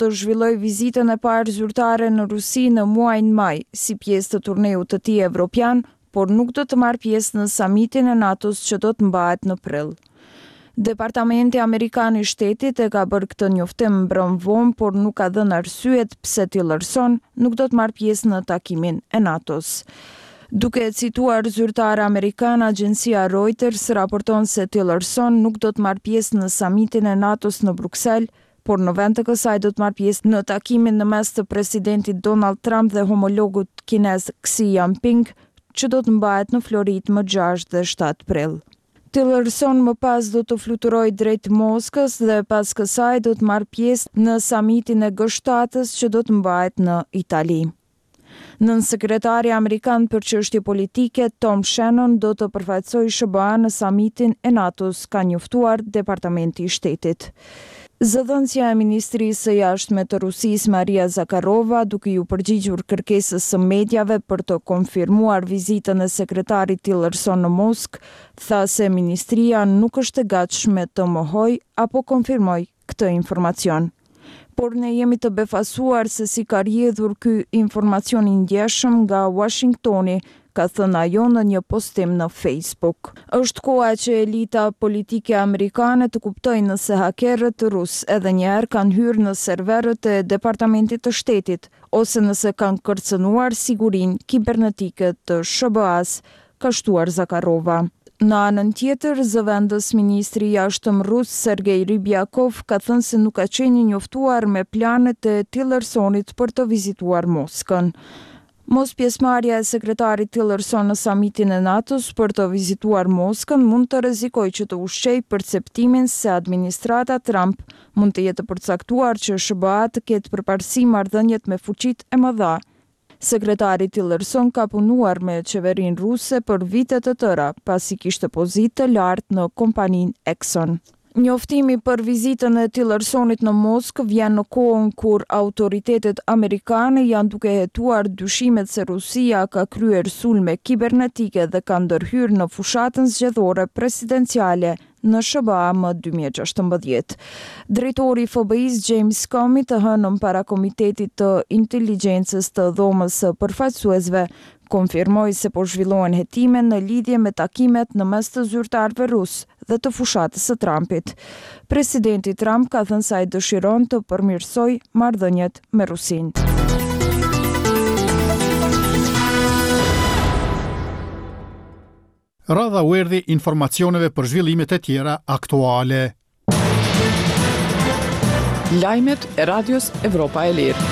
të zhvilloj vizitën e parë zyrtare në Rusi në muajin maj, si pjesë të turneut të tij evropian, por nuk do të marrë pjesë në samitin e NATO-s që do të mbahet në prill. Departamenti Amerikan i Shtetit e ka bërë këtë njoftim mbrëm vonë, por nuk ka dhënë arsyet pse Tillerson nuk do të marrë pjesë në takimin e NATO-s. Duke cituar zyrtare amerikan, agjencia Reuters raporton se Tillerson nuk do të marrë pjesë në samitin e NATO-s në Bruksel, por në vend të kësaj do të marrë pjesë në takimin në mes të presidentit Donald Trump dhe homologut kinez Xi Jinping, që do të mbahet në Floridë më 6 dhe 7 prill. Tillerson më pas do të fluturojë drejt Moskës dhe pas kësaj do të marrë pjesë në samitin e G7-s që do të mbahet në Itali. Nën sekretari amerikan për çështje politike Tom Shannon do të përfaqësojë SBA në samitin e NATO-s, ka njoftuar Departamenti i Shtetit. Zëdhënësja e Ministrisë së Jashtme të Rusisë Maria Zakharova, duke ju përgjigjur kërkesës së mediave për të konfirmuar vizitën e sekretarit Tillerson në Moskë, tha se ministria nuk është e gatshme të mohojë apo konfirmojë këtë informacion. Por ne jemi të befasuar se si ka rrjedhur ky informacion i ndjeshëm nga Washingtoni, ka thënë ajo në një postim në Facebook. Është koha që elita politike amerikane të kuptojnë nëse hakerët rus edhe njëherë kanë hyrë në serverët e Departamentit të Shtetit, ose nëse kanë kërcënuar sigurinë kibernetike të SBA-s, ka shtuar Zakharova. Në anën tjetër, zëvendës ministri i jashtëm rus Sergej Ryabkov ka thënë se nuk ka qenë i njoftuar me planet e Tillersonit për të vizituar Moskën. Mos pjesëmarrja e sekretarit Tillerson në samitin e NATO-s për të vizituar Moskën mund të rrezikojë që të ushqejë perceptimin se administrata Trump mund të jetë përcaktuar që SBA të ketë përparësi marrëdhëniet me fuqitë e mëdha. Sekretari Tillerson ka punuar me qeverinë ruse për vite të tëra, pasi kishte pozitë të lartë në kompaninë Exxon. Njoftimi për vizitën e Tillersonit në Moskë vjen në kohën kur autoritetet amerikane janë duke hetuar dyshimet se Rusia ka kryer sulme kibernetike dhe ka ndërhyrë në fushatën zgjedhore presidenciale në SBA më 2016. Drejtori i FBI-s James Comey të hënën para Komitetit të Inteligjencës të Dhomës së Përfaqësuesve konfirmoi se po zhvillohen hetime në lidhje me takimet në mes të zyrtarëve rus dhe të fushatës së Trumpit. Presidenti Trump ka thënë se ai dëshiron të përmirësojë marrëdhëniet me Rusinë. Radha u erdhi informacioneve për zhvillimet e tjera aktuale. Lajmet e Radios Evropa e Lirë.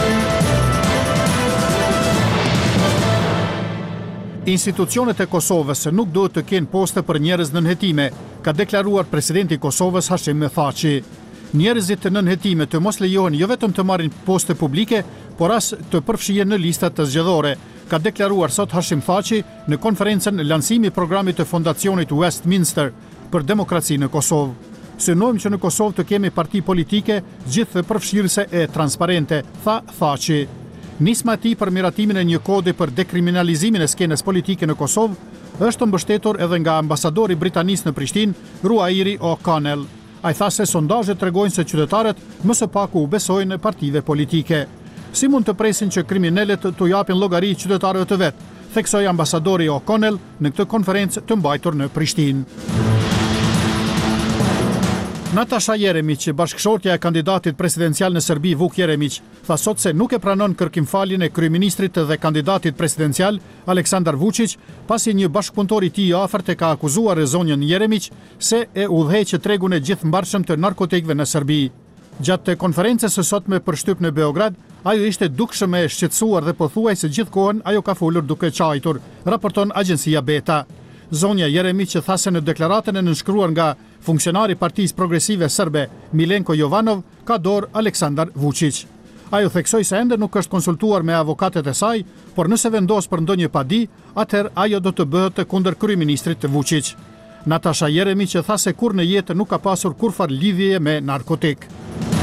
Institucionet e Kosovës nuk duhet të kenë poste për njerëz në nënhetime, ka deklaruar presidenti i Kosovës Hashim Thaçi. Njerëzit të nënhetime të mos lejohen jo vetëm të marrin poste publike, por as të përfshihen në listat të zgjedhore, ka deklaruar sot Hashim Thaçi në konferencën lancimi i programit të fondacionit Westminster për demokraci në Kosovë. Synojmë që në Kosovë të kemi parti politike gjithë përfshirëse e transparente, tha Thaçi. Nisma e tij për miratimin e një kodi për dekriminalizimin e skenës politike në Kosovë është mbështetur edhe nga ambasadori britanis në Prishtinë, Ruairi O'Connell. Ai tha se sondazhet tregojnë se qytetarët më së paku u besojnë partive politike. Si mund të presin që kriminalet të japin llogari qytetarëve të vet, theksoi ambasadori O'Connell në këtë konferencë të mbajtur në Prishtinë. Natasha Jeremić, bashkëshortja e kandidatit presidencial në Serbi Vuk Jeremić, tha sot se nuk e pranon kërkimfaljen e kryeministrit dhe kandidatit presidencial Aleksandar Vučić, pasi një bashkëpunëtor i tij i afërt e ka akuzuar zonjën Jeremić se e udhëheq tregun e gjithëmbarshëm të narkotikëve në Serbi. Gjatë konferencës së sotme për shtyp në Beograd, ajo ishte dukshëm e shqetësuar dhe pothuajse gjithkohën ajo ka folur duke qajtur, raporton agjencia Beta. Zonja Jeremić tha se në deklaratën e nënshkruar nga funksionari i Partisë Progresive Serbe Milenko Jovanov ka dorë Aleksandar Vučić. Ajo theksoi se ende nuk është konsultuar me avokatet e saj, por nëse vendos për ndonjë padi, atëherë ajo do të bëhet kundër kryeministrit Vučić. Natasha Jeremić tha se kur në jetë nuk ka pasur kurfar lidhje me narkotik.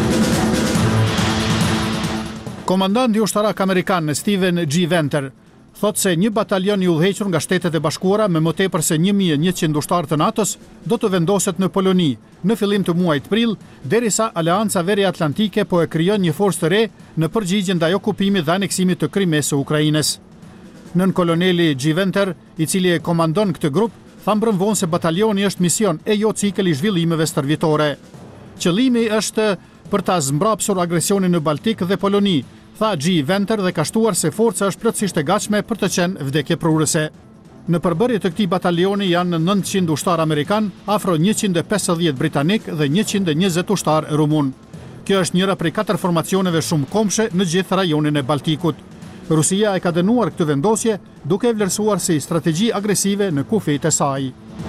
Komandanti ushtarak amerikan Steven G. Venter thotë se një batalion i udhëhequr nga Shtetet e Bashkuara me më tepër se 1100 ushtarë të NATO-s do të vendoset në Poloni në fillim të muajit prill, derisa Aleanca Veriatlantike po e krijon një forcë të re në përgjigje ndaj okupimit dhe aneksimit të Krimes së Ukrainës. Nën koloneli G. Venter, i cili e komandon këtë grup, tha mbrëm vonë se batalioni është mision e jo cikël i zhvillimeve stërvitore. Qëllimi është për ta zmbrapsur agresionin në Baltik dhe Poloni, tha G. Venter dhe ka shtuar se forca është plotësisht e gatshme për të qenë vdekjeprurëse. Në përbërje të këtij batalioni janë 900 ushtar amerikan, afro 150 britanik dhe 120 ushtar rumun. Kjo është njëra prej 4 formacioneve shumë komshe në gjithë rajonin e Baltikut. Rusia e ka dënuar këtë vendosje duke e vlerësuar si strategji agresive në kufijtë e saj.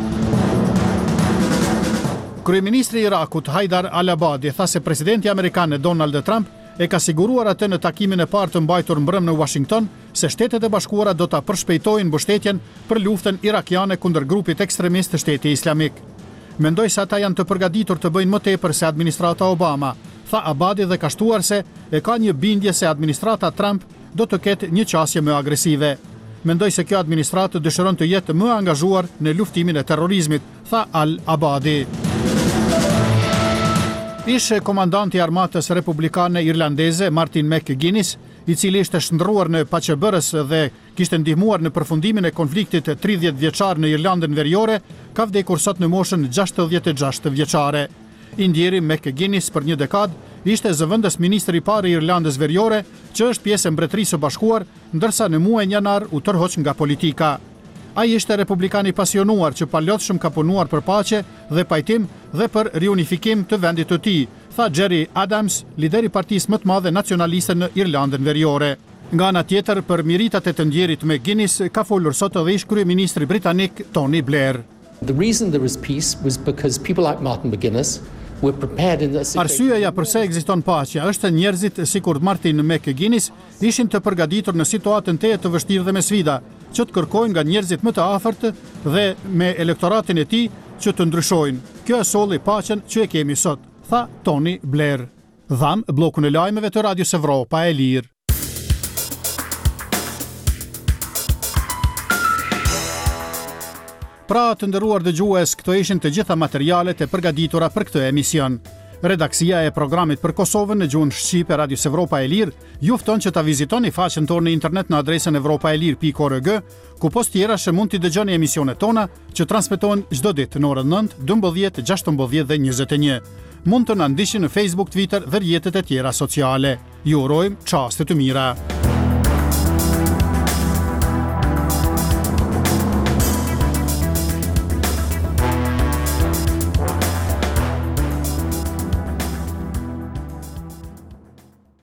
Kryeministri i Irakut Haidar al-Abadi tha se presidenti amerikan Donald Trump e ka siguruar atë në takimin e parë të mbajtur mbrëm në Washington se Shtetet e Bashkuara do ta përshpejtojnë mbështetjen për luftën irakiane kundër grupit ekstremist të Shteti Islamik. Mendoj se ata janë të përgatitur të bëjnë më tepër se administrata Obama, tha Abadi dhe ka shtuar se e ka një bindje se administrata Trump do të ketë një qasje më agresive. Mendoj se kjo administratë dëshiron të jetë më angazhuar në luftimin e terrorizmit, tha al-Abadi. Ishte komandanti i armatës republikane irlandeze Martin McGuinness, i cili ishte shndruar në paqebërës dhe kishte ndihmuar në përfundimin e konfliktit 30 vjeçar në Irlandën Veriore, ka vdekur sot në moshën 66 vjeçare. I ndjeri McGuinness për një dekadë ishte zëvendës ministri i parë i Irlandës Veriore, që është pjesë e Mbretërisë së Bashkuar, ndërsa në muajin janar u tërhoq nga politika. Ai ishte republikan i pasionuar që palotshëm ka punuar për paqe dhe pajtim dhe për riunifikim të vendit të tij, tha Gerry Adams, lideri i partisë më të madhe nacionaliste në Irlandën Veriore. Nga ana tjetër, për miritat e të ndjerit McGuinness ka folur sot edhe ish kryeministri britanik Tony Blair. The reason there is peace was because people like Martin McGuinness were prepared in this situation. Arsyeja pse ekziston paqja është njerëzit sikur Martin McGuinness ishin të përgatitur në situatën të vështirë dhe me sfida, që të kërkojnë nga njerëzit më të afërt dhe me elektoratin e tij që të ndryshojnë. Kjo e solli paqen që e kemi sot, tha Tony Blair. Dham bllokun e lajmeve të Radios Evropa e Lirë. Pra të nderuar dëgjues, këto ishin të gjitha materialet e përgatitura për këtë emision. Redaksia e programit për Kosovën në gjuhën shqipe Radios Evropa e Lirë ju fton që ta vizitoni faqen tonë në internet në adresën evropaelir.org, ku post tjera që mund t'i dëgjoni emisionet tona që transmetohen çdo ditë në orën 9, 12, 16 dhe 21. Mund të na ndiqni në Facebook, Twitter dhe rrjetet e tjera sociale. Ju urojmë çaste të mira.